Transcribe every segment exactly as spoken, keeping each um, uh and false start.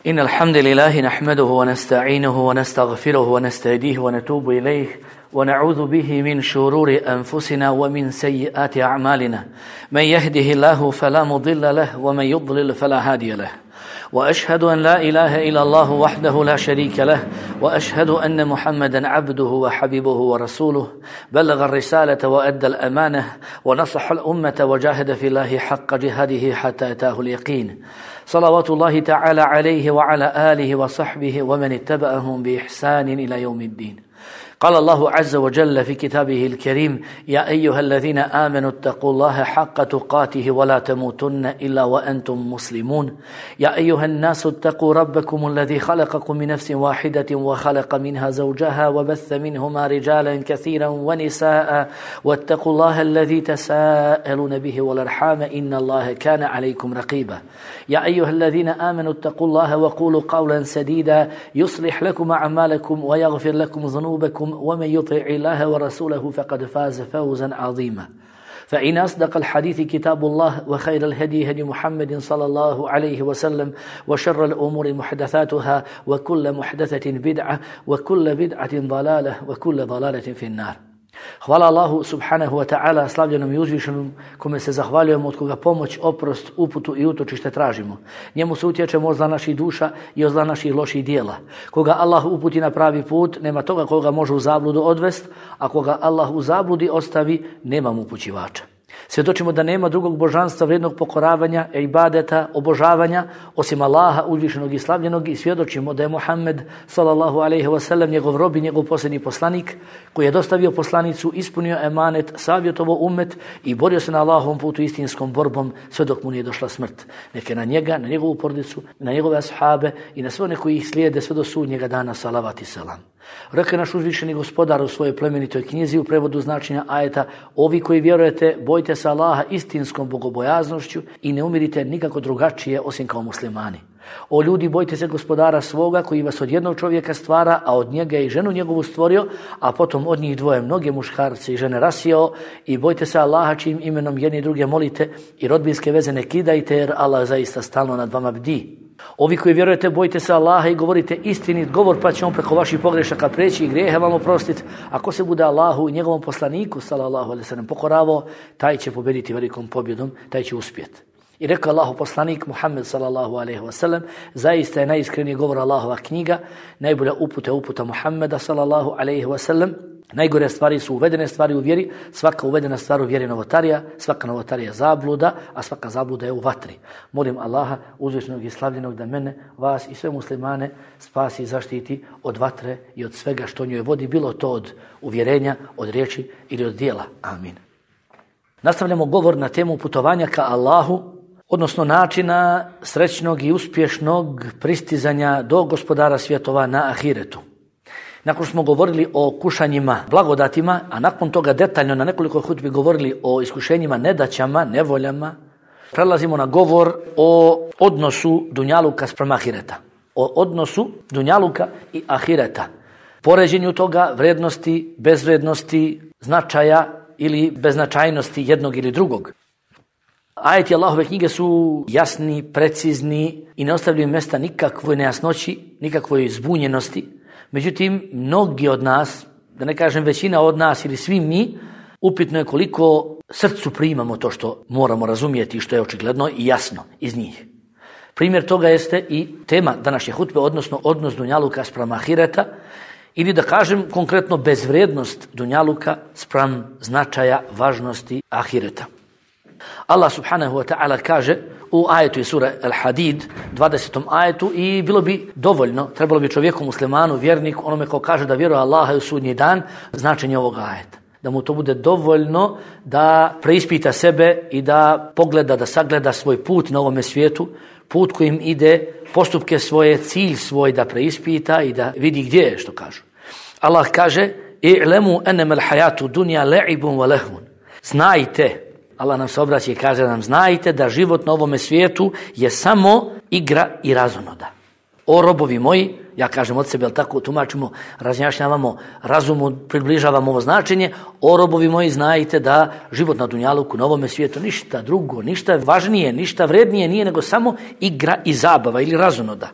إن الحمد لله نحمده ونستعينه ونستغفره ونستهديه ونتوب إليه ونعوذ به من شرور أنفسنا ومن سيئات أعمالنا من يهده الله فلا مضل له ومن يضلل فلا هادي له وأشهد أن لا إله إلا الله وحده لا شريك له وأشهد أن محمدا عبده وحبيبه ورسوله بلغ الرسالة وأدى الأمانة ونصح الأمة وجاهد في الله حق جهاده حتى أتاه اليقين صلوات الله تعالى عليه وعلى آله وصحبه ومن اتبعهم بإحسان إلى يوم الدين. قال الله عز وجل في كتابه الكريم: يا أيها الذين آمنوا اتقوا الله حق تقاته ولا تموتن إلا وأنتم مسلمون. يا أيها الناس اتقوا ربكم الذي خلقكم من نفس واحدة وخلق منها زوجها وبث منهما رجالا كثيرا ونساء واتقوا الله الذي تساءلون به والأرحام إن الله كان عليكم رقيبا. يا أيها الذين آمنوا اتقوا الله وقولوا قولا سديدا يصلح لكم أعمالكم ويغفر لكم ذنوبكم ومن يطع الله ورسوله فقد فاز فوزا عظيما. فإن أصدق الحديث كتاب الله وخير الهدي هدي محمد صلى الله عليه وسلم وشر الأمور محدثاتها وكل محدثة بدعة وكل بدعة ضلالة وكل ضلالة في النار. Hvala Allahu subhanahu wa ta'ala, slavljenom i uzvišenom, kome se zahvaljujemo, od koga pomoć, oprost, uputu i utočište tražimo. Njemu se utječemo od zla naših duša i od zla naših loših dijela. Koga Allah uputi na pravi put, nema toga koga može u zabludu odvest, a koga Allah u zabludi ostavi, nema mu upućivača. Svjedočimo da nema drugog božanstva vrijednog pokoravanja, ibadeta, obožavanja osim Allaha uzvišenog i slavljenog, i svjedočimo da je Muhammed sallallahu alejhi ve sellem njegov rob i njegov posljednji poslanik koji je dostavio poslanicu, ispunio emanet, savjetovao ummet i borio se na Allahovom putu istinskom borbom sve dok mu nije došla smrt. Neke na njega, na njegovu porodicu, na njegove ashabe i na sve one koji ih slijede sve do sudnjega dana, salavat i selam. Rekao naš uzvišeni gospodar u svojoj plemenitoj knjizi u prevodu značenja ajeta: ovi koji vjerujete, bojte se Allaha istinskom bogobojaznošću i ne umirite nikako drugačije osim kao muslimani. O ljudi, bojte se gospodara svoga koji vas od jednog čovjeka stvara, a od njega je i ženu njegovu stvorio, a potom od njih dvoje mnoge muškarce i žene rasijao, i bojte se Allaha čijim imenom jedni druge molite i rodbinske veze ne kidajte, jer Allah zaista stalno nad vama bdi. Ovi koji vjerujete, bojte se Allaha i govorite istinit govor, pa će on preko vaših pogrešaka preći i grijehe vam oprostiti. Ako se bude Allahu i njegovom poslaniku sallallahu alejhi ve sellem pokoravao, taj će pobjediti velikom pobjedom, taj će uspjeti. I rekao Allahu poslanik Muhammed sallallahu alejhi ve sellem: zaista je najiskreniji govor Allahova knjiga, najbolja uputa je uputa Muhammeda sallallahu alejhi ve sellem. Najgore stvari su uvedene stvari u vjeri, svaka uvedena stvar u vjeri novotarija, svaka novotarija zabluda, a svaka zabluda je u vatri. Molim Allaha uzvišenog i slavljenog da mene, vas i sve muslimane spasi i zaštiti od vatre i od svega što njoj vodi, bilo to od uvjerenja, od riječi ili od djela. Amin. Nastavljamo govor na temu putovanja ka Allahu, odnosno načina srećnog i uspješnog pristizanja do gospodara svjetova na ahiretu. Nakon što smo govorili o kušanjima, blagodatima, a nakon toga detaljno na nekoliko hutbi govorili o iskušenjima, nedaćama, nevoljama, prelazimo na govor o odnosu dunjaluka spram ahireta. O odnosu dunjaluka i ahireta. Poređenju toga, vrednosti, bezvrednosti, značaja ili beznačajnosti jednog ili drugog. Ajeti Allahove knjige su jasni, precizni i ne ostavljaju mjesta nikakvoj nejasnoći, nikakvoj zbunjenosti. Međutim, mnogi od nas, da ne kažem većina od nas ili svi mi, upitno je koliko srcu primamo to što moramo razumjeti i što je očigledno i jasno iz njih. Primjer toga jeste i tema današnje hutbe, odnosno odnos dunjaluka spram ahireta, ili da kažem konkretno bezvrednost dunjaluka spram značaja, važnosti ahireta. Allah subhanahu wa ta'ala kaže u ajetu iz sura Al-Hadid, dvadesetom ajetu, i bilo bi dovoljno, trebalo bi čovjeku muslimanu, vjernik, onome ko kaže da vjeruje Allaha i u sudnji dan, značenje ovog ajeta. Da mu to bude dovoljno da preispita sebe i da pogleda, da sagleda svoj put na ovome svijetu, put kojim ide, postupke svoje, cilj svoj da preispita i da vidi gdje je, što kažu. Allah kaže: i'lemu enema l'hajatu dunja le'ibun wa lehvun. Znajte, Allah nam se obraća i kaže nam: znajte da život na ovome svijetu je samo igra i razonoda. O robovi moji, ja kažem od sebe, ali tako tumačimo, razjašnjavamo, razumu približavamo ovo značenje. O robovi moji, znajte da život na dunjaluku, na ovome svijetu, ništa drugo, ništa važnije, ništa vrednije nije nego samo igra i zabava ili razonoda.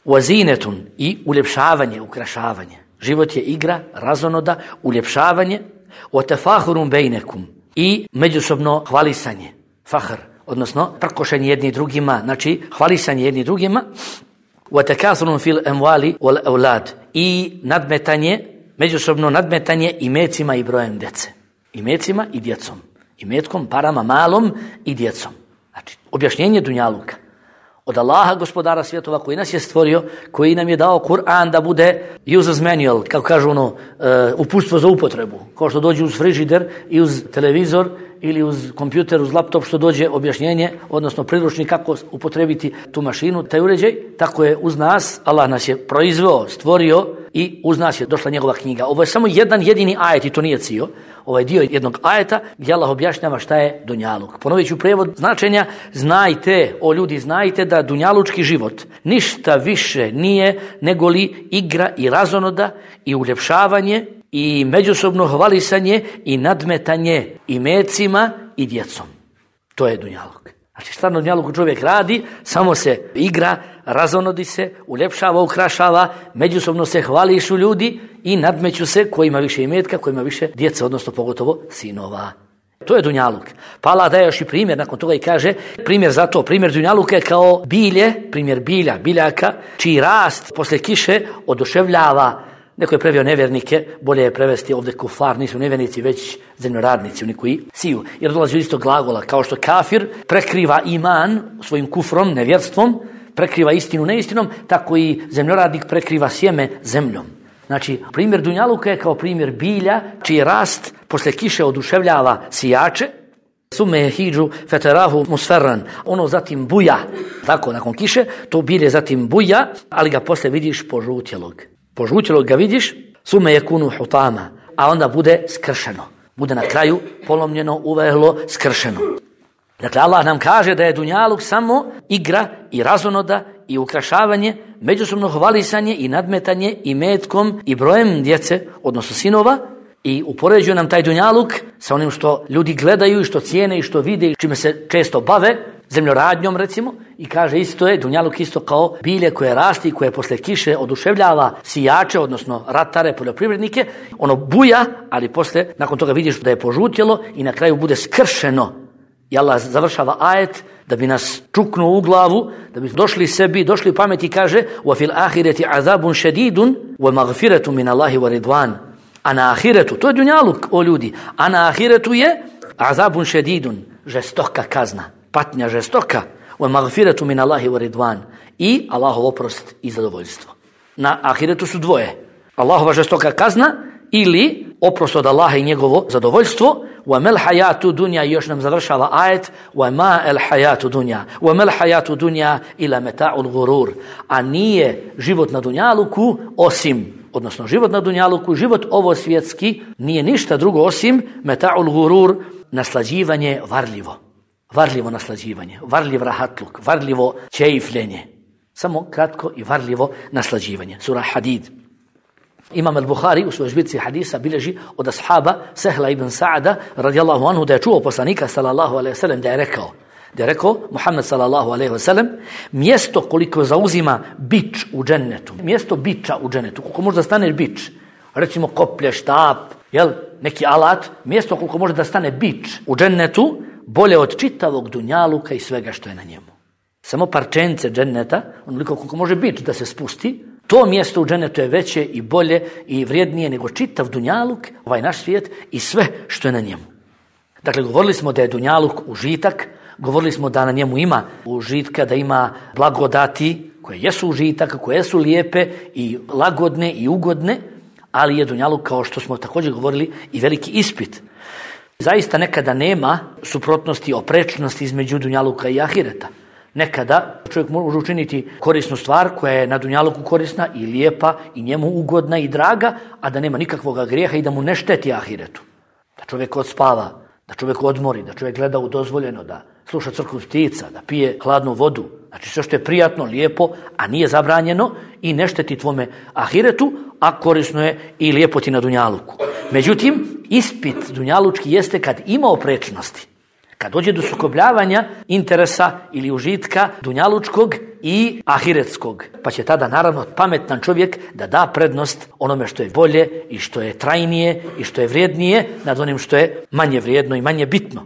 Wazinetun i uljepšavanje, ukrašavanje. Život je igra, razonoda, uljepšavanje. Watafahurun bejnekum i međusobno hvalisanje. Fahr, odnosno prkošenje jedni drugima, znači hvalisanje jedni drugima. Watakathurun fil amwali wal aulad i nadmetanje, međusobno nadmetanje imecima i brojem djece. Imecima i djecom. Imetkom, parama, malom i djecom. Znači, objašnjenje dunjaluka. Od Allaha, gospodara svjetova, koji nas je stvorio, koji nam je dao Kur'an da bude user's manual, kako kažu ono, uh, uputstvo za upotrebu. Kao što dođe uz frižider i uz televizor ili uz kompjuter, uz laptop, što dođe objašnjenje, odnosno priručnik kako upotrebiti tu mašinu, taj uređaj, tako je uz nas, Allah nas je proizveo, stvorio i uz nas je došla njegova knjiga. Ovo je samo jedan jedini ajet i to nije cio. Ovo je dio jednog ajeta gdje Allah objašnjava šta je dunjaluk. Ponovit ću prijevod značenja: znajte, o ljudi, znajte da dunjalučki život ništa više nije nego li igra i razonoda i uljepšavanje i međusobno hvalisanje i nadmetanje imecima i djecom. To je dunjaluk. Znači šta na dunjaluku čovjek radi? Samo se igra, razonodi se, uljepšava, ukrašava, međusobno se hvališu ljudi i nadmeću se ko ima više imetka, ko ima više djece, odnosno pogotovo sinova. To je dunjaluk. Pa Allah daje još i primjer nakon toga i kaže, primjer za to, primjer dunjaluka je kao bilje, primjer bilja, biljaka, čiji rast posle kiše oduševljava. Neko je preveo nevjernike, bolje je prevesti ovdje kufar, nisu nevjernici, već zemljoradnici, oni koji siju. Jer dolazi od istog glagola, kao što kafir prekriva iman svojim kufrom, nevjerstvom, prekriva istinu neistinom, tako i zemljoradnik prekriva sjeme zemljom. Znači, primjer dunjaluka je kao primjer bilja, čiji rast posle kiše oduševljava sijače, sume je hiđu feterahu musferran, ono zatim buja, tako nakon kiše, to bilje zatim buja, ali ga posle vidiš požutjelog. Požutjelog ga vidiš, sume je kunu hutama, a onda bude skršeno. Bude na kraju polomljeno, uvehlo, skršeno. Dakle, Allah nam kaže da je dunjaluk samo igra i razonoda i ukrašavanje, međusobno hvalisanje i nadmetanje i metkom i brojem djece, odnosno sinova, i upoređuje nam taj dunjaluk sa onim što ljudi gledaju i što cijene i što vide i čime se često bave, zemljoradnjom recimo, i kaže isto je dunjaluk isto kao bilje koje rasti, koje posle kiše oduševljava sijače, odnosno ratare, poljoprivrednike, ono buja, ali posle nakon toga vidiš da je požutjelo i na kraju bude skršeno. I Allah završava ajet da bi nas čuknuo u glavu, da bi došli sebi, došli u pameti i kaže وَفِي الْآخِرَةِ عَذَابٌ شَدِيدٌ وَمَغْفِرَةٌ مِنَ اللَّهِ وَرِضْوَانٌ. A na ahiretu, to je dunjaluk, o ljudi, a na ahiretu je azabun šedidun, žestoka kazna, patnja žestoka, wa magfiratu min Allahi wa ridwan, i Allahov oprost i zadovoljstvo. Na ahiretu su dvoje, Allahova žestoka kazna ili oprost od Allaha i njegovo zadovoljstvo. Wa mal hayatu dunya, još nam završava ajet, wa ma al hayatu dunya, wa mal hayatu dunya ila mata'ul ghurur, a nije život na dunjaluku osim, odnosno život na dunjaluku, život ovo svjetski nije ništa drugo osim meta'ul gurur, naslađivanje varljivo. Varljivo naslađivanje, varljiv rahatluk, varljivo čeifljenje. Samo kratko i varljivo naslađivanje. Sura Hadid. Imam al-Bukhari u svojoj zbirci hadisa bilježi od ashaba Sehla ibn Sa'ada radijallahu anhu da je čuo poslanika sallallahu alejhi ve sellem da je rekao, da je rekao Muhammed sallallahu alejhi ve sellem, mjesto koliko zauzima bič u džennetu, mjesto biča u džennetu, koliko može da stane bič, recimo koplje, štap, jel, neki alat, mjesto koliko može da stane bič u džennetu, bolje od čitavog dunjaluka i svega što je na njemu. Samo parčence dženneta, onoliko koliko može bič da se spusti, to mjesto u džennetu je veće i bolje i vrijednije nego čitav dunjaluk, ovaj naš svijet i sve što je na njemu. Dakle, govorili smo da je dunjaluk užitak, govorili smo da na njemu ima užitka, da ima blagodati koje jesu užitak, koje jesu lijepe i lagodne i ugodne, ali je dunjaluk, kao što smo također govorili, i veliki ispit. Zaista nekada nema suprotnosti, oprečnosti između dunjaluka i ahireta. Nekada čovjek može učiniti korisnu stvar koja je na dunjaluku korisna i lijepa i njemu ugodna i draga, a da nema nikakvog grijeha i da mu ne šteti ahiretu. Da čovjek odspava, da čovjek odmori, da čovjek gleda u dozvoljeno, da sluša crkvu ptica, da pije hladnu vodu. Znači sve što je prijatno, lijepo, a nije zabranjeno i ne šteti tvome ahiretu, a korisno je i lijepo ti na dunjaluku. Međutim, ispit dunjalučki jeste kad ima oprečnosti, Kad dođe do sukobljavanja interesa ili užitka dunjalučkog i ahiretskog, pa će tada naravno pametan čovjek da da prednost onome što je bolje i što je trajnije i što je vrijednije nad onim što je manje vrijedno i manje bitno.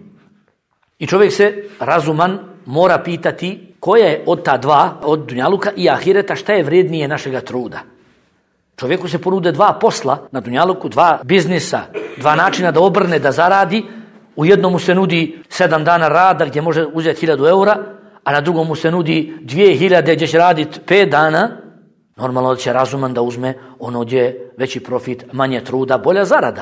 I čovjek se razuman mora pitati koja je od ta dva, od dunjaluka i ahireta, šta je vrijednije našega truda. Čovjeku se ponude dva posla na dunjaluku, dva biznisa, dva načina da obrne, da zaradi. U jednom mu se nudi sedam dana rada gdje može uzeti hiljadu eura, a na drugom mu se nudi dvije hiljade gdje će raditi pet dana. Normalno će razuman da uzme ono gdje je veći profit, manje truda, bolja zarada.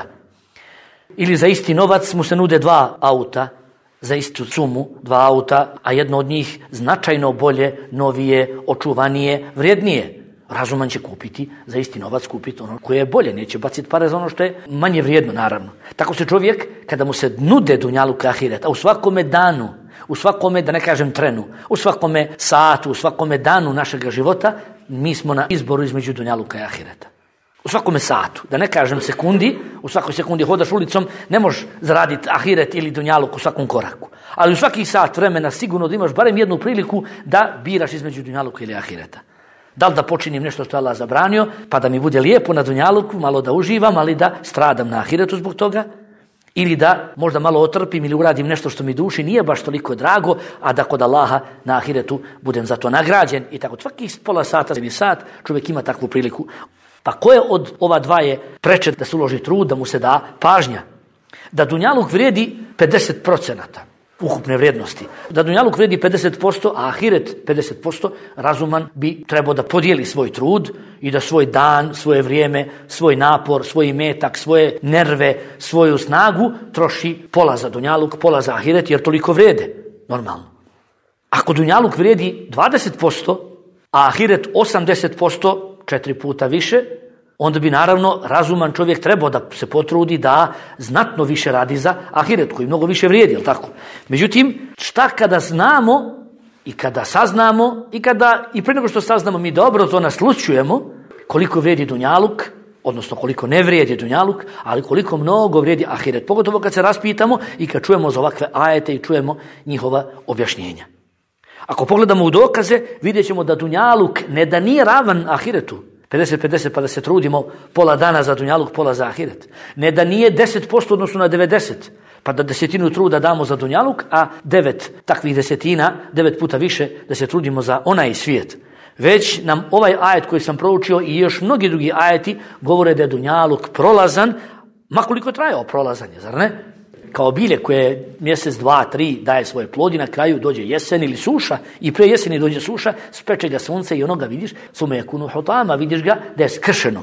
Ili za isti novac mu se nude dva auta, za istu sumu, dva auta, a jedno od njih značajno bolje, novije, očuvanije, vrijednije. Razuman će kupiti, za isti novac kupiti ono koje je bolje, neće baciti pare za ono što je manje vrijedno, naravno. Tako se čovjek, kada mu se nude dunjaluk i ahiret, a u svakome danu, u svakome, da ne kažem trenu, u svakome satu, u svakome danu našega života, mi smo na izboru između dunjaluka i ahireta. U svakome satu, da ne kažem sekundi, u svakoj sekundi hodaš ulicom, ne možeš zaraditi ahiret ili dunjaluk u svakom koraku. Ali u svaki sat vremena sigurno da imaš barem jednu priliku da biraš između dunjaluka ili ahireta. Da li da počinim nešto što je Allah zabranio, pa da mi bude lijepo na dunjaluku, malo da uživam, ali da stradam na ahiretu zbog toga, ili da možda malo otrpim ili uradim nešto što mi duši nije baš toliko drago, a da kod Allaha na ahiretu budem za to nagrađen. I tako svaki pola sata ili sat čovjek ima takvu priliku. Pa koje od ova dva je preče da se uloži trud, da mu se da pažnja? Da dunjaluk vrijedi pedeset posto ukupne vrijednosti. Da dunjaluk vrijedi pedeset posto, a ahiret pedeset posto, razuman bi trebao da podijeli svoj trud i da svoj dan, svoje vrijeme, svoj napor, svoj imetak, svoje nerve, svoju snagu troši pola za dunjaluk, pola za ahiret, jer toliko vrijede. Normalno. Ako dunjaluk vrijedi dvadeset posto, a ahiret osamdeset posto, četiri puta više, onda bi naravno razuman čovjek trebao da se potrudi da znatno više radi za ahiret koji mnogo više vrijedi, jel tako? Međutim, šta kada znamo i kada saznamo i kada i prije nego što saznamo mi dobro to naslućujemo koliko vrijedi dunjaluk, odnosno koliko ne vrijedi dunjaluk, ali koliko mnogo vrijedi ahiret. Pogotovo kad se raspitamo i kad čujemo za ovakve ajete i čujemo njihova objašnjenja. Ako pogledamo u dokaze, vidjet ćemo da dunjaluk ne da nije ravan ahiretu, pedeset pedeset pa da se trudimo pola dana za dunjaluk, pola za ahiret. Ne da nije deset posto odnosno na devedeset, pa da desetinu truda damo za dunjaluk, a devet takvih desetina, devet puta više da se trudimo za onaj svijet. Već nam ovaj ajet koji sam proučio i još mnogi drugi ajeti govore da je dunjaluk prolazan, ma koliko trajao prolazan je, zar ne? Kao bilje koje mjesec, dva, tri daje svoje plodi, na kraju dođe jesen ili suša i pre jeseni dođe suša, speče ga sunce i onoga vidiš, sume je kunu hotama, vidiš ga da je skršeno.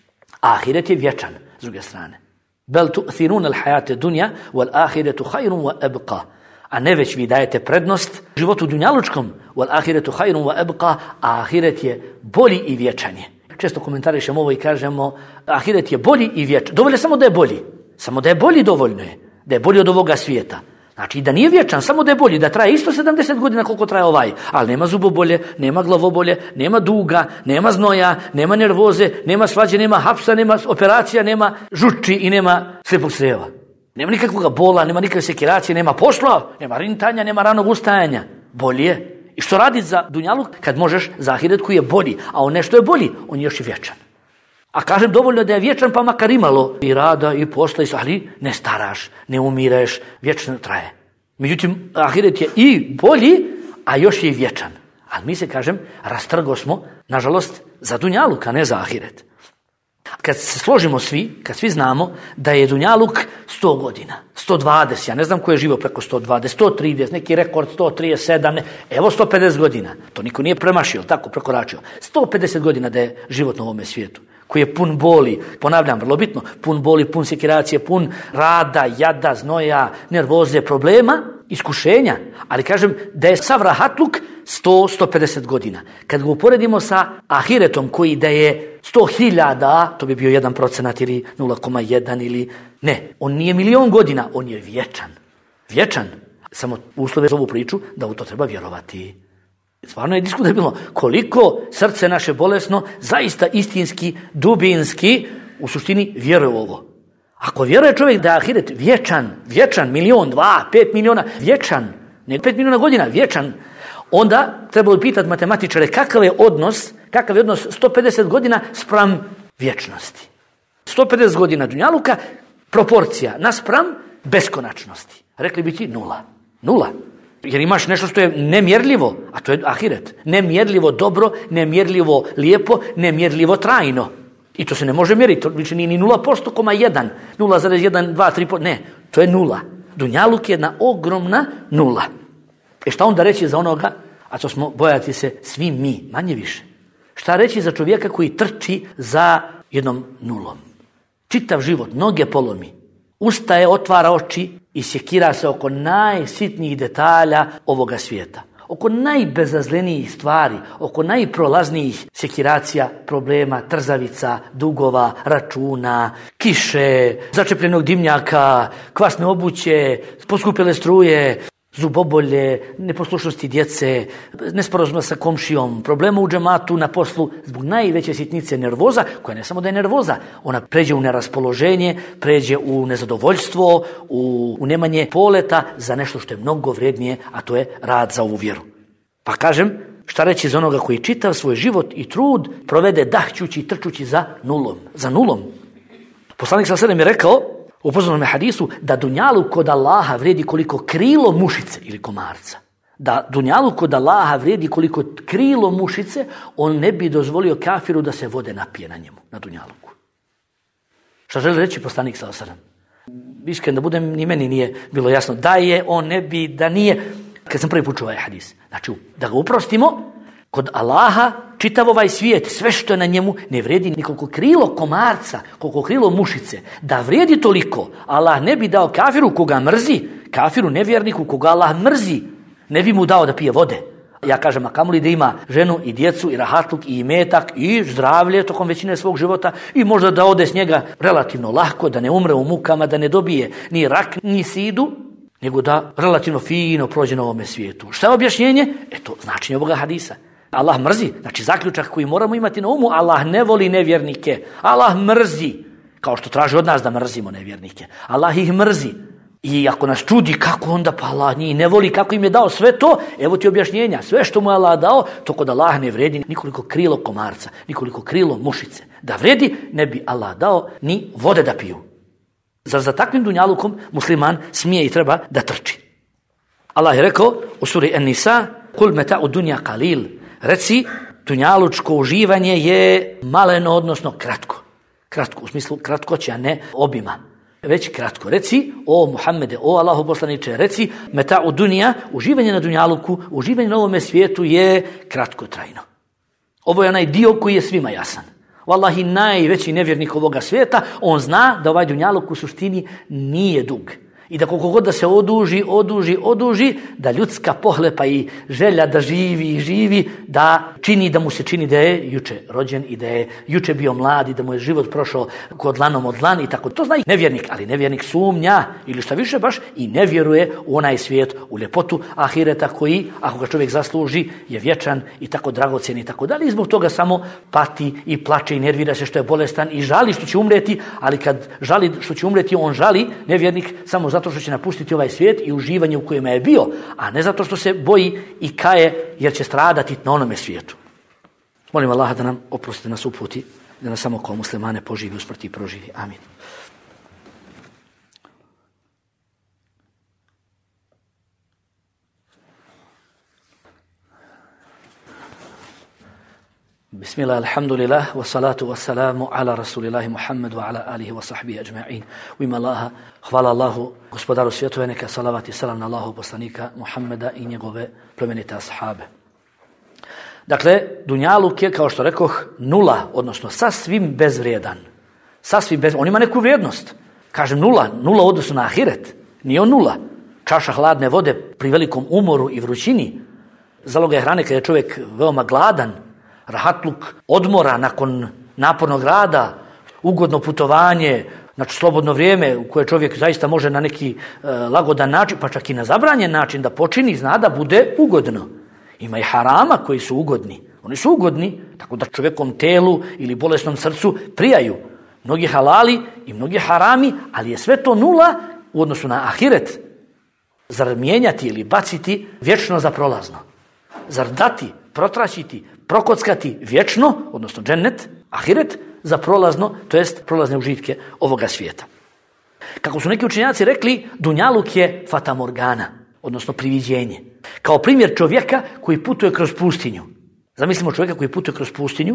A ahiret je vječan, s druge strane. Bel tu'thirun al-hayate dunja, wal ahiretu hayrun wa abqa. A ne već vi dajete prednost životu dunjalučkom, wal ahiretu hayrun wa abqa, a ahiret je bolji i vječan je. Često komentarišemo ovo i kažemo, ahiret je bolji i vječan. Dovoljno je samo da je bolji. Samo da je bolji dovoljno je. Da je bolji od ovoga svijeta. Znači da nije vječan, samo da je bolji, da traje isto sedamdeset godina koliko traje ovaj, ali nema zubobolje, nema glavobolje, nema duga, nema znoja, nema nervoze, nema svađe, nema hapsa, nema operacija, nema žuči i nema slijepog crijeva. Nema nikakvog bola, nema nikakve sekiracije, nema posla, nema rintanja, nema ranog ustajanja. Bolji je. I što raditi za dunjaluk kad možeš za ahiret koji je bolji, a on nešto je bolji, on je još i vječan. A kažem dovoljno da je vječan pa makar imalo i rada i posla, ali ne staraš, ne umireš, vječno traje. Međutim, ahiret je i bolji, a još je i vječan. Ali mi se, kažem, rastrgo smo, nažalost, za dunjaluk, a ne za ahiret. Kad se složimo svi, kad svi znamo da je dunjaluk sto godina, sto dvadeset, ja ne znam ko je živo preko sto dvadeset, sto trideset, neki rekord sto trideset sedam, ne, evo sto pedeset godina, to niko nije premašio, tako prekoračio. sto pedeset godina da je život na ovome svijetu, koji je pun boli, ponavljam, vrlo bitno, pun boli, pun sekiracije, pun rada, jada, znoja, nervoze, problema, iskušenja, ali kažem da je sav rahatluk sto do sto pedeset godina. Kad ga uporedimo sa ahiretom koji da je sto hiljada, to bi bio jedan procenat ili nula zarez jedan ili ne, on nije milion godina, on je vječan. Vječan. Samo uslove za ovu priču da u to treba vjerovati. Stvarno je diskutabilno koliko srce naše bolesno zaista istinski, dubinski u suštini vjeruje u ovo. Ako vjeruje čovjek da je ahiret vječan, vječan, milion, dva, pet miliona, vječan, ne pet miliona godina, vječan, onda trebalo bi pitati matematičare kakav je odnos, kakav je odnos sto pedeset godina spram vječnosti. sto pedeset godina dunjaluka, proporcija naspram beskonačnosti. Rekli bi ti nula. Nula. Jer imaš nešto što je nemjerljivo, a to je ahiret. Nemjerljivo dobro, nemjerljivo lijepo, nemjerljivo trajno. I to se ne može mjeriti. To više nije ni nula posto koma jedan. nula zarez jedan, dva, tri posto. Ne, to je nula. Dunjaluk je jedna ogromna nula. E šta onda reći za onoga, a to smo bojati se svi mi, manje više. Šta reći za čovjeka koji trči za jednom nulom? Čitav život, noge polomi. Ustaje, otvara oči i sjekira se oko najsitnijih detalja ovoga svijeta. Oko najbezazlenijih stvari, oko najprolaznijih sjekiracija, problema, trzavica, dugova, računa, kiše, začepljenog dimnjaka, kvasne obuće, poskupjele struje, zubobolje, neposlušnosti djece, nesporazuma sa komšijom, problema u džematu, na poslu, zbog najveće sitnice nervoza, koja ne samo da je nervoza, ona pređe u neraspoloženje, pređe u nezadovoljstvo, u, u nemanje poleta za nešto što je mnogo vrijednije, a to je rad za ovu vjeru. Pa kažem, šta reći za onoga koji čitav svoj život i trud provede dahćući i trčući za nulom. Za nulom. Poslanik sallallahu alejhi ve sellem je rekao u poznatom hadisu da dunjalu kod Allaha vrijedi koliko krilo mušice ili komarca. Da dunjalu kod Allaha vrijedi koliko krilo mušice, on ne bi dozvolio kafiru da se vode napije na njemu, na dunjaluku. Šta želi reći poslanik sallallahu alejhi ve sellem? Iskren da budem, ni meni nije bilo jasno. Da je, on ne bi, da nije. Kad sam prvi put čuo ovaj hadis. Znači, da ga uprostimo, kod Allaha čitav ovaj svijet, sve što je na njemu, ne vrijedi ni koliko krilo komarca, koliko krilo mušice. Da vrijedi toliko, Allah ne bi dao kafiru koga mrzi, kafiru nevjerniku koga Allah mrzi, ne bi mu dao da pije vode. Ja kažem, a kamoli da ima ženu i djecu i rahatluk i imetak i zdravlje tokom većine svog života i možda da ode s njega relativno lahko, da ne umre u mukama, da ne dobije ni rak, ni sidu, nego da relativno fino prođe na ovome svijetu. Šta je objašnjenje? Eto, značenje ovoga hadisa. Allah mrzi, znači zaključak koji moramo imati na umu, Allah ne voli nevjernike. Allah mrzi, kao što traži od nas da mrzimo nevjernike. Allah ih mrzi. I ako nas čudi kako onda pa Allah njih ne voli, kako im je dao sve to, evo ti objašnjenja. Sve što mu je Allah dao, to kod Allah ne vredi nikoliko krilo komarca, nikoliko krilo mušice. Da vredi, ne bi Allah dao ni vode da piju. Zar za takvim dunjalukom musliman smije i treba da trči? Allah je rekao u suri An-Nisa: "Kul mata'u dunya qalil." Reci, dunjalučko uživanje je maleno, odnosno kratko. Kratko, u smislu kratkoće, a ne obima. Već kratko. Reci, o Muhammede, o Allahu poslaniče, reci, mata'u dunya, uživanje na dunjaluku, uživanje na ovome svijetu je kratkotrajno. Ovo je onaj dio koji je svima jasan. Wallahi, najveći nevjernik ovoga svijeta, on zna da ovaj dunjaluk u suštini nije dug. I da koliko god da se oduži, oduži, oduži, da ljudska pohlepa i želja da živi i živi, da čini, da mu se čini da je juče rođen i da je juče bio mlad i da mu je život prošao kod dlanom od dlan i tako. To zna i nevjernik, ali nevjernik sumnja ili šta više baš i ne vjeruje u onaj svijet, u ljepotu ahireta koji, ako ga čovjek zasluži, je vječan i tako dragocjen i tako dalje. I zbog toga samo pati i plače i nervira se što je bolestan i žali što će umreti, ali kad žali što će umreti, on žali, nevjernik, samo zato što će napustiti ovaj svijet i uživanje u kojem je bio, a ne zato što se boji i kaje jer će stradati na onome svijetu. Molim Allaha da nam oprosti, nas uputi, da nas samo kao muslimane poživi, usmrti i proživi. Amin. Bismillah, alhamdulillah, wa salatu wa salamu ala rasulillahi Muhammedu wa ala alihi wa sahbihi ajma'in. U ime Allaha, hvala Allahu, gospodaru svjetove, neka salavat i salam na Allahu poslanika Muhammeda i njegove plemenite ashabe. Dakle, dunjaluk je, kao što rekoh, nula, odnosno sasvim bezvrijedan. Sasvim bez... On ima neku vrijednost. Kažem nula, nula u odnosu na ahiret. Nije on nula. Čaša hladne vode pri velikom umoru i vrućini. Zaloga je hrane kada je čovjek veoma gladan. Rahatluk odmora nakon napornog rada, ugodno putovanje, znači slobodno vrijeme u koje čovjek zaista može na neki e, lagodan način, pa čak i na zabranjen način da počini, zna da bude ugodno. Ima i harama koji su ugodni. Oni su ugodni, tako da čovjekom telu ili bolesnom srcu prijaju. Mnogi halali i mnogi harami, ali je sve to nula u odnosu na ahiret. Zar mijenjati ili baciti vječno za prolazno? Zar dati, protračiti, prokockati vječno, odnosno džennet, ahiret, za prolazno, to jest prolazne užitke ovoga svijeta? Kako su neki učenjaci rekli, dunjaluk je fatamorgana, odnosno priviđenje. Kao primjer čovjeka koji putuje kroz pustinju. Zamislimo čovjeka koji putuje kroz pustinju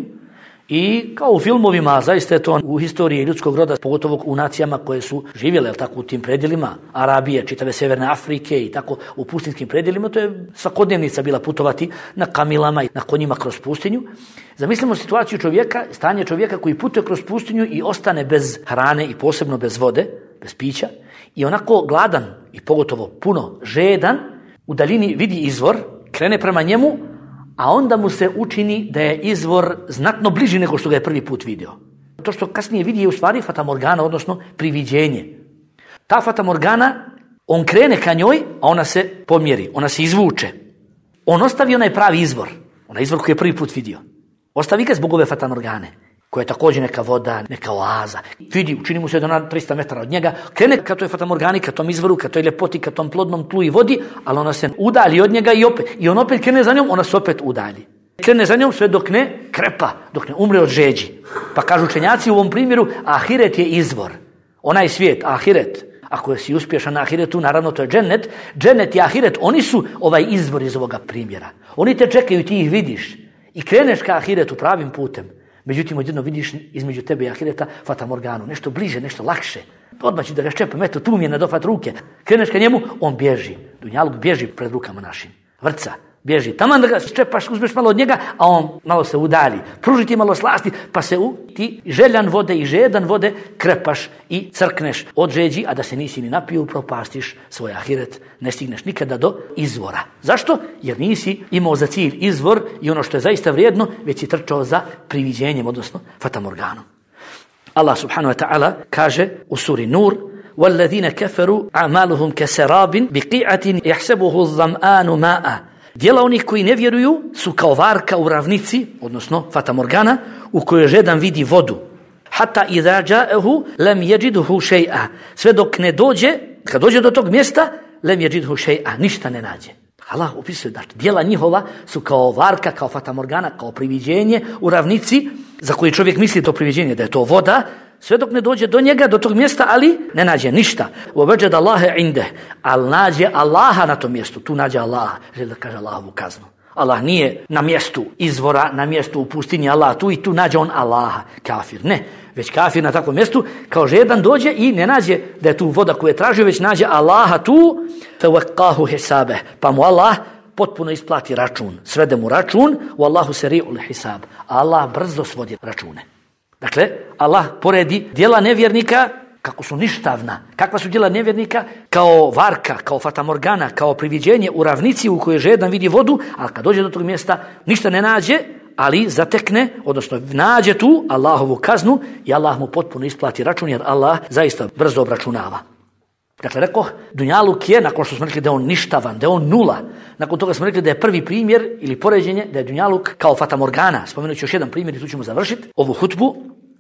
i kao u filmovima, zaista je to u historiji ljudskog roda, pogotovo u nacijama koje su živjele tako, u tim predjelima, Arabije, čitave Sjeverne Afrike i tako u pustinskim predjelima, to je svakodnevnica bila putovati na kamilama i na konjima kroz pustinju. Zamislimo situaciju čovjeka, stanje čovjeka koji putuje kroz pustinju i ostane bez hrane i posebno bez vode, bez pića, i onako gladan i pogotovo puno žedan, u daljini vidi izvor, krene prema njemu, a onda mu se učini da je izvor znatno bliži nego što ga je prvi put vidio. To što kasnije vidi je u stvari fatamorgana, odnosno priviđenje. Ta fatamorgana, on krene ka njoj, a ona se pomjeri, ona se izvuče. On ostavi onaj pravi izvor, onaj izvor koji je prvi put vidio. Ostavi ga zbog ove fatamorgane, koja je također neka voda, neka oaza. Vidi, učini mu se da na tristo metara od njega, krene ka toj fatamorgani, ka tom izvoru, ka toj ljepoti, ka tom plodnom tlu i vodi, ali ona se udalji od njega i opet, i on opet krene za njom, ona se opet udalji. Krene za njom sve dok ne krepa, dok ne umre od žeđi. Pa kažu učenjaci u ovom primjeru, ahiret je izvor. Onaj svijet, ahiret. Ako si uspješan na ahiretu, naravno to je džennet. Džennet i ahiret, oni su ovaj izvor iz ovoga primjera. Oni te čekaju, ti ih vidiš. I kreneš ka ahiretu pravim putem. Međutim, odjedno vidiš između tebe i ahireta fatamorganu, nešto bliže, nešto lakše. Odmah ću da ga ščepam, eto, tu mi je na dofat ruke. Kreneš ka njemu, on bježi. Dunjaluk bježi pred rukama našim. Vrca, bježi. Taman da ga ščepaš, uzmeš malo od njega, a on malo se udalji. Pruži ti malo slasti, pa se u, ti željan vode i žedan vode krepaš i crkneš od žeđi, a da se nisi ni napio, propastiš svoj ahiret, ne stigneš nikada do izvora. Zašto? Jer nisi imao za cilj izvor i ono što je zaista vrijedno, već si trčao za priviđenjem, odnosno fatamorganom. Allah subhanahu wa ta'ala kaže u suri Nur: وَالَّذِينَ كَفَرُوا أَعْمَالُهُمْ كَسَرَابٍ بِقِيعَةٍ يَحْسَبُهُ الظَّمْآنُ مَاءً. Djela onih koji ne vjeruju su kao varka u ravnici, odnosno fatamorgana, u kojoj žedan vidi vodu. Hatta idha ja'ahu lam yajidhu shay'a. Sve dok ne dođe, kad dođe do tog mjesta, lam yajidhu shay'a, ništa ne nađe. Allah opisuje da djela njihova su kao varka, kao fatamorgana, kao priviđenje u ravnici, za koji čovjek misli to priviđenje da je to voda, sve dok ne dođe do njega, do tog mjesta, ali ne nađe ništa. وَوَجَدَ اللَّهَ عِنْدَهُ. Ali nađe Allaha na tom mjestu. Tu nađe Allaha. Želi da kaže Allahovu kaznu. Allah nije na mjestu izvora, na mjestu u pustinji Allah tu i tu nađe on Allaha. Kafir. Ne. Već kafir na takvom mjestu, kao žedan dođe i ne nađe da je tu voda koju je tražio, već nađe Allaha tu. فَوَقَّاهُ حِسَابَهُ. Pa mu Allah potpuno isplati račun. Svede mu račun. وَاللَّهُ سَرِيعُ الْحِسَابِ. Allah brzo svodi račune. Dakle, Allah poredi djela nevjernika kako su ništavna. Kakva su djela nevjernika? Kao varka, kao fatamorgana, kao priviđenje u ravnici u kojoj žedan vidi vodu, ali kad dođe do tog mjesta ništa ne nađe, ali zatekne, odnosno nađe tu Allahovu kaznu i Allah mu potpuno isplati račun, jer Allah zaista brzo obračunava. Dakle, rekoh, dunjaluk je, nakon što smo rekli da je on ništavan, da je on nula, nakon toga smo rekli da je prvi primjer ili poređenje, da je dunjaluk kao fatamorgana. Spomenut ću još jedan primjer i tu ćemo završiti ovu hutbu.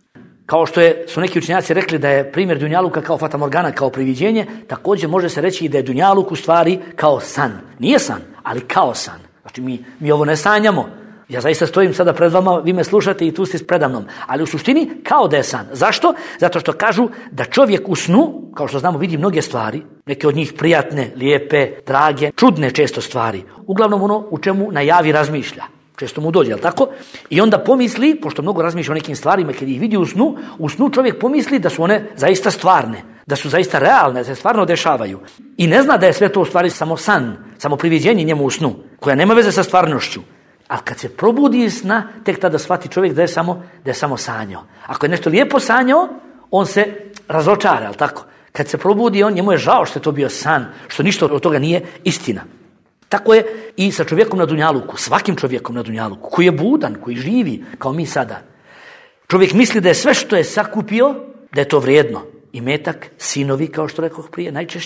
Kao što je, su neki učenjaci rekli da je primjer dunjaluka kao fatamorgana, kao priviđenje, također može se reći i da je dunjaluk u stvari kao san. Nije san, ali kao san. Znači mi, mi ovo ne sanjamo. Ja zaista stojim sada pred vama, vi me slušate i tu ste predamnom. Ali u suštini kao da je san. Zašto? Zato što kažu da čovjek u snu, kao što znamo, vidi mnoge stvari, neke od njih prijatne, lijepe, drage, čudne često stvari. Uglavnom ono u čemu na javi razmišlja. Često mu dođe, jel tako? I onda pomisli, pošto mnogo razmišlja o nekim stvarima, kad ih vidi u snu, u snu čovjek pomisli da su one zaista stvarne, da su zaista realne, da se stvarno dešavaju. I ne zna da je sve to u stvari samo san, samo priviđenje njemu u snu, koja nema veze sa stvarnošću. Ali kad se probudi iz sna, tek tada shvati čovjek da je samo, da je samo sanjao. Ako je nešto lijepo sanjao, on se razočara, jel tako? Kad se probudi, on, njemu je žao što je to bio san, što ništa od toga nije istina. Tako je i sa čovjekom na dunjaluku, svakim čovjekom na dunjaluku, koji je budan, koji živi kao mi sada. Čovjek misli da je sve što je sakupio, da je to vrijedno. Imetak, sinovi, kao što rekoh prije, najčešće,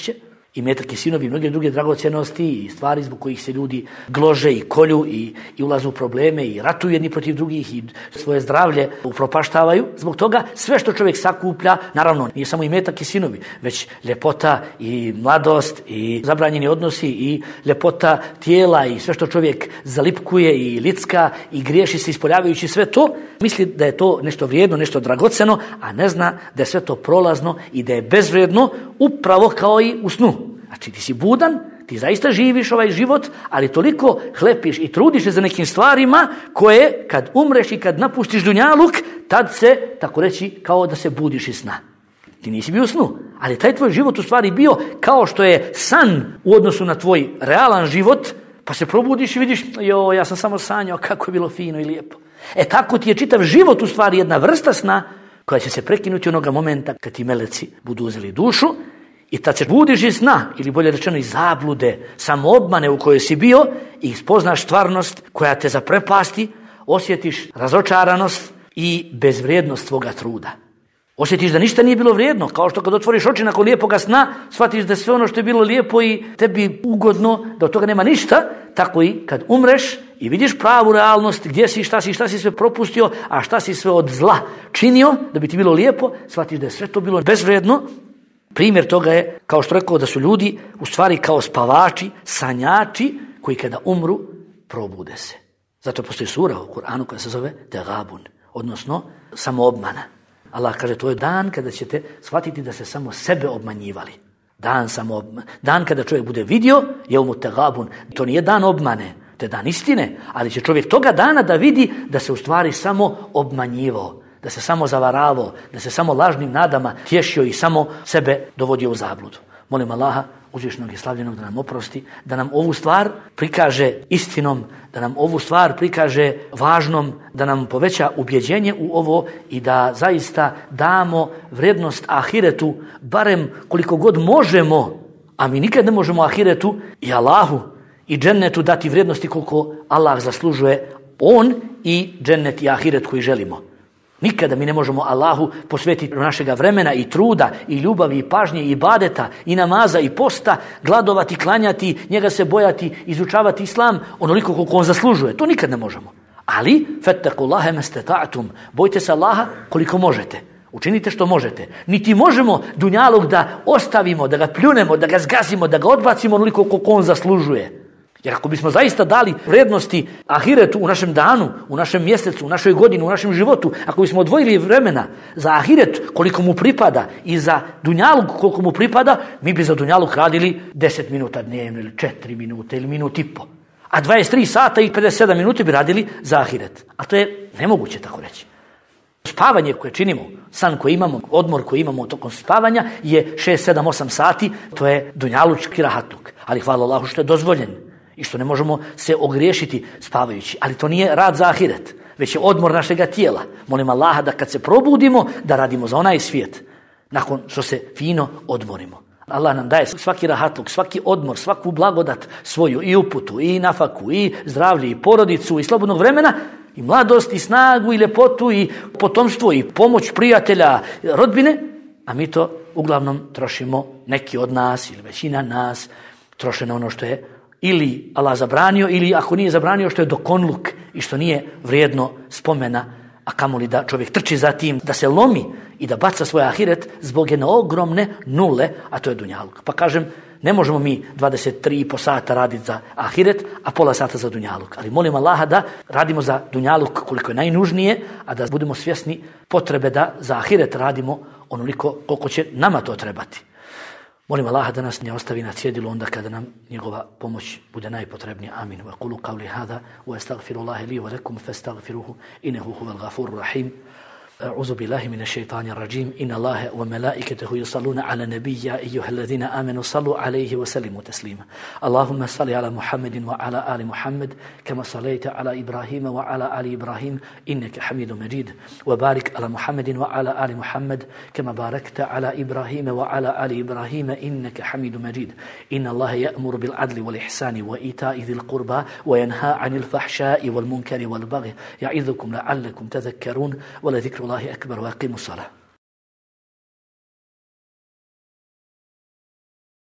i metak i sinovi i mnoge druge dragocjenosti i stvari zbog kojih se ljudi glože i kolju i, i ulaze u probleme i ratuju jedni protiv drugih i svoje zdravlje upropaštavaju. Zbog toga sve što čovjek sakuplja, naravno nije samo i metak i sinovi, već ljepota i mladost i zabranjeni odnosi i ljepota tijela i sve što čovjek zalipkuje i licka i griješi se ispoljavajući sve to, misli da je to nešto vrijedno, nešto dragoceno, a ne zna da je sve to prolazno i da je bezvrijedno, upravo kao i u snu. Znači ti si budan, ti zaista živiš ovaj život, ali toliko hlepiš i trudiš se za nekim stvarima koje kad umreš i kad napustiš dunjaluk, tad se, tako reći, kao da se budiš iz sna. Ti nisi bio u snu, ali taj tvoj život u stvari bio kao što je san u odnosu na tvoj realan život, pa se probudiš i vidiš, jo, ja sam samo sanjao kako je bilo fino i lijepo. E tako ti je čitav život u stvari jedna vrsta sna koja će se prekinuti onoga momenta kad ti meleci budu uzeli dušu i tad se budiš iz sna, ili bolje rečeno iz zablude, samoobmane u kojoj si bio i spoznaš stvarnost koja te zaprepasti, osjetiš razočaranost i bezvrijednost tvoga truda. Osjetiš da ništa nije bilo vrijedno, kao što kad otvoriš oči nakon lijepoga sna, shvatiš da sve ono što je bilo lijepo i tebi ugodno, da od toga nema ništa, tako i kad umreš i vidiš pravu realnost, gdje si, šta si, šta si sve propustio, a šta si sve od zla činio, da bi ti bilo lijepo, shvatiš da je sve to bilo bezvrijedno. Primjer toga je, kao što rekao, da su ljudi u stvari kao spavači, sanjači, koji kada umru, probude se. Zato postoji sura u Kur'anu koja se zove Tegabun, odnosno samoobmana. Allah kaže, to je dan kada ćete shvatiti da se samo sebe obmanjivali. Dan samo dan kada čovjek bude vidio, je mu tegabun. To nije dan obmane, to je dan istine, ali će čovjek toga dana da vidi da se u stvari samo obmanjivao, da se samo zavaravao, da se samo lažnim nadama tješio i samo sebe dovodio u zabludu. Molim Allaha, uzvišenog i slavljenog, da nam oprosti, da nam ovu stvar prikaže istinom, da nam ovu stvar prikaže važnom, da nam poveća ubjeđenje u ovo i da zaista damo vrijednost ahiretu, barem koliko god možemo, a mi nikad ne možemo ahiretu i Allahu i džennetu dati vrijednosti koliko Allah zaslužuje, on i džennet i ahiret koji želimo. Nikada mi ne možemo Allahu posvetiti našega vremena i truda i ljubavi i pažnje i ibadeta i namaza i posta, gladovati, klanjati, njega se bojati, izučavati islam onoliko koliko on zaslužuje. To nikad ne možemo. Ali, fettakullahe mastata'tum, bojte se Allaha koliko možete. Učinite što možete. Niti možemo dunjaluk da ostavimo, da ga pljunemo, da ga zgazimo, da ga odbacimo onoliko koliko on zaslužuje. Jer ako bismo zaista dali vrijednosti ahiretu u našem danu, u našem mjesecu, u našoj godini, u našem životu, ako bismo odvojili vremena za ahiret koliko mu pripada i za dunjaluk koliko mu pripada, mi bi za dunjaluk radili deset minuta dnevno ili četiri minute ili minut i po. A dvadeset tri sata i pedeset sedam minuta bi radili za ahiret. A to je nemoguće tako reći. Spavanje koje činimo, san koji imamo, odmor koji imamo tokom spavanja je šest, sedam, osam sati, to je dunjalučki rahatluk. Ali hvala Allahu što je dozvoljen i što ne možemo se ogriješiti spavajući. Ali to nije rad za ahiret, već je odmor našega tijela. Molim Allaha da kad se probudimo, da radimo za onaj svijet, nakon što se fino odmorimo. Allah nam daje svaki rahatluk, svaki odmor, svaku blagodat svoju, i uputu, i nafaku, i zdravlje, i porodicu, i slobodnog vremena, i mladost, i snagu, i ljepotu, i potomstvo, i pomoć prijatelja, rodbine, a mi to uglavnom trošimo, neki od nas ili većina nas troše na ono što je ili Allah zabranio, ili ako nije zabranio, što je dokonluk i što nije vrijedno spomena, a kamoli da čovjek trči za tim, da se lomi i da baca svoj ahiret zbog jedne ogromne nule, a to je dunjaluk. Pa kažem, ne možemo mi dvadeset tri i po sata raditi za ahiret, a pola sata za dunjaluk. Ali molim Allaha da radimo za dunjaluk koliko je najnužnije, a da budemo svjesni potrebe da za ahiret radimo onoliko koliko će nama to trebati. Molim Allaha da nas ne ostavi na cjedilu onda kada nam njegova pomoć bude najpotrebnija. Amin. Wa qulu qawli hada wa astaghfirullaha li wa lakum fastaghfiruhu innahu huwal ghafurur rahim. أعوذ بالله من الشيطان الرجيم إن الله وملائكته يصلون على النبي يا أيها الذين آمنوا صلوا عليه وسلموا تسليما اللهم صل على محمد وعلى آل محمد كما صليت على إبراهيم وعلى آل إبراهيم إنك حميد مجيد وبارك على محمد وعلى آل محمد كما باركت على إبراهيم وعلى آل إبراهيم إنك حميد مجيد إن الله يأمر بالعدل والإحسان وإيتاء ذي القربى وينهى عن الفحشاء والمنكر والبغي يعظكم لعلكم تذكرون ولذكر الله أكبر وأقيموا الصلاة